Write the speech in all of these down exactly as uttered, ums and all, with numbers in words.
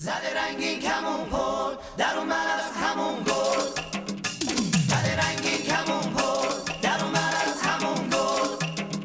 زده رنگین کمون پل در اومد از همون گل. زده رنگین کمون پل در اومد از همون گل.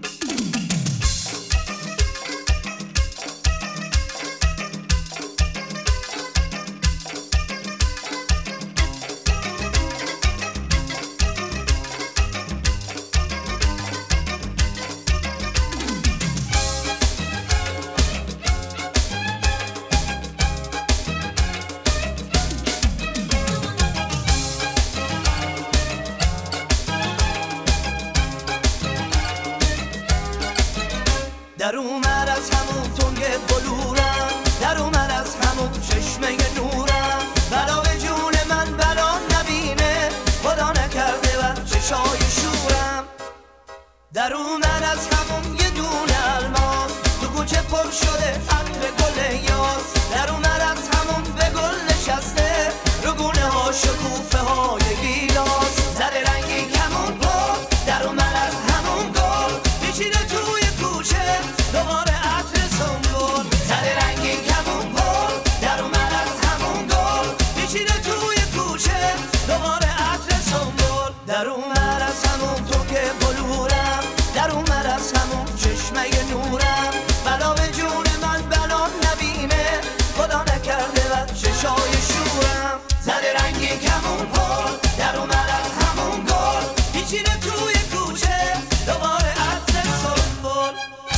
در اومد از همون تنگ بلورم، در اومد از همون چشمه نورم. بلا به جون من بلا نبینه، خدا نکرده و چشای شورم. در اومد از همون یه دونه الماس، تو کوچه پر شده عطر گل یاس. در اومد از همون به گل نشسته، رو گونه ها شکوفه های گیلاس. زده رنگین کمون پل در اومد از همون گل. پیچیده توی کوچه دوباره عطر سنبول. زده رنگین کمون پل در اومد از همون گل. پیچیده توی کوچه دوباره عطر سنبول. در اومد از همون تو که بلورم، در اومد از همون چشمه نورم. بلا به جون من بلا نبینه، خدا نکرده و چشای شورم. زده رنگین کمون پل در اومد از همون گل. پیچیده توی کوچه دوباره عطر سنبول.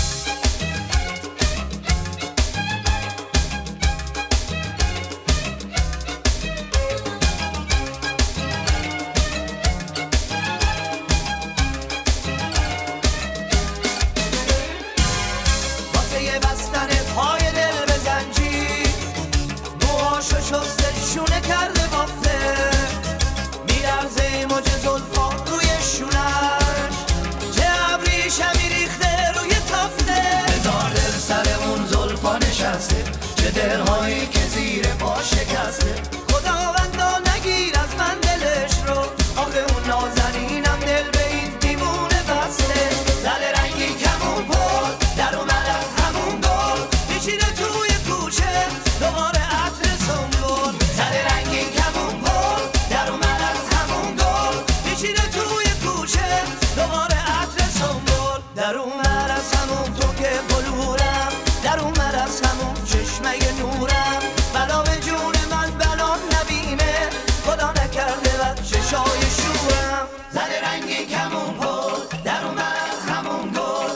بستن پای دل به زنجیر، موهاشو شسته شونه کرده بافته. میلرزه موج زلفا روی شونش، چه ابریشمی ریخته روی تافته. هزار دل سر اون زلفا نشسته، چه دلهایی که زیر پا شکسته. خداوندا نگیر از من دلش رو، آخه اون نازنینم دل به این دیوونه بسته. زده رنگین کمون پل در اومد از همون گل. پیچیده توی کوچه دوباره عطر سنبول. زده رنگین کمون پل در اومد از همون گل. پیچیده توی کوچه دوباره عطر سنبول. در اومد از همون تو که بلورم، در اومد از همون چشمه نورم. بلا به جون من بلا نبینه، خدا نکرده و چشای شورم. زده رنگین کمون پل در اومد از همون گل.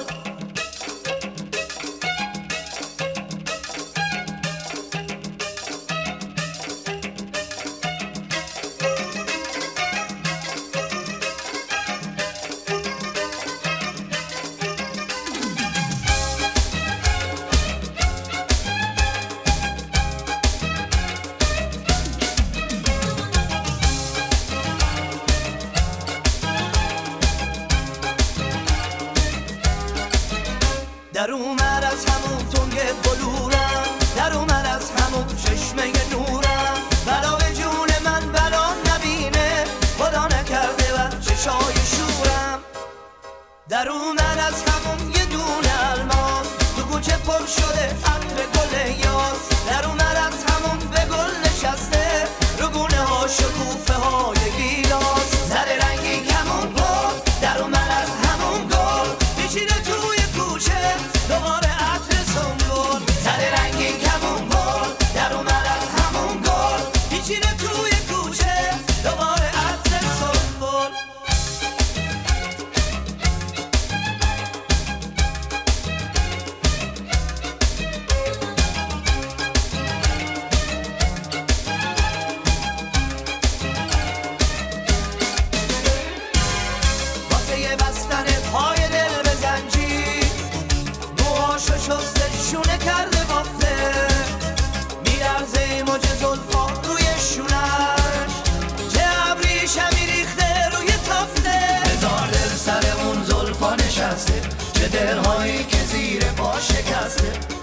در اومد از همون تنگ بلورم، در اومد از همون چشمه نورم. بلا به جون من بلا نبینه، خدا نکرده و چشای شورم. در اومد از همون یه دونه الماس، تو کوچه پر شده عطر گل یاس. در اومد از همون به گل نشسته، رو گونه ها شکوفه های گیلاس. زده رنگین کمون پل در اومد از همون گل. پیچیده توی کوچه دوباره عطر سنبول. زده رنگین کمون پل در اومد از همون گل. پیچیده توی کوچه دوباره عطر سنبول. واسه بستن پای دل به زنجیر، موهاشو شسته شونه کرده بافته. میلرزه موج زلفا روی شونش، چه ابریشمی ریخته روی تافته. هزار دل سر اون زلفا نشسته، چه دلهایی که زیر پا شکسته.